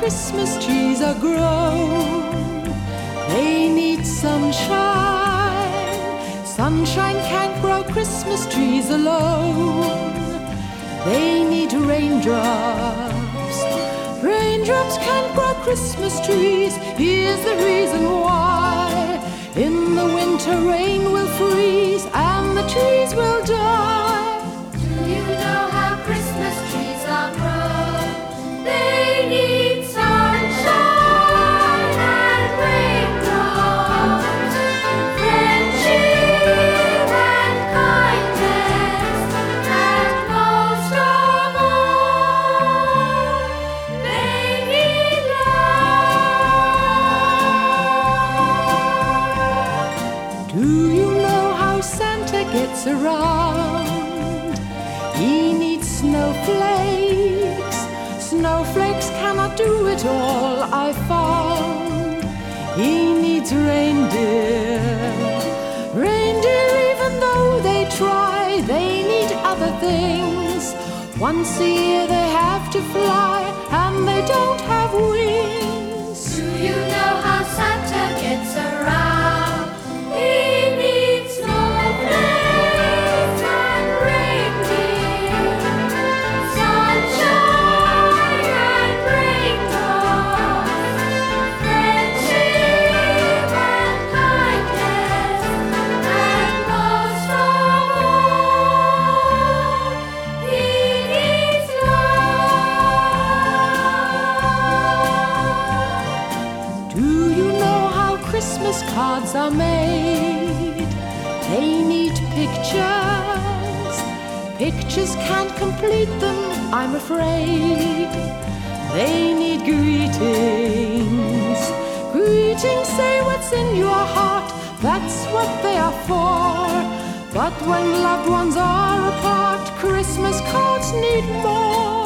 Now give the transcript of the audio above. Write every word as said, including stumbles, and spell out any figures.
Christmas trees are grown. They need sunshine. Sunshine can't grow Christmas trees alone. They need raindrops. Raindrops can't grow Christmas trees. Here's the reason why. In the winter rain will freeze and the trees will die. Do you know how Christmas trees are grown? They need sunshine and raindrops, friendship and kindness, and most of all, they need love. Do you know how Santa gets around? He needs snowflakes. Snowflakes cannot do it all, I found. He needs reindeer. Reindeer, even though they try, they need other things. Once a year they have to fly, and they don't have wings. Do you know how Santa gets around? He needs snowflakes and reindeer, sunshine and raindrops, friendship and kindness, and most of all, he needs love. Do you know how Christmas cards are made? They need pictures. Pictures can't complete them, I'm afraid. They need greetings. Greetings say what's in your heart, that's what they are for. But when loved ones are apart, Christmas cards need more.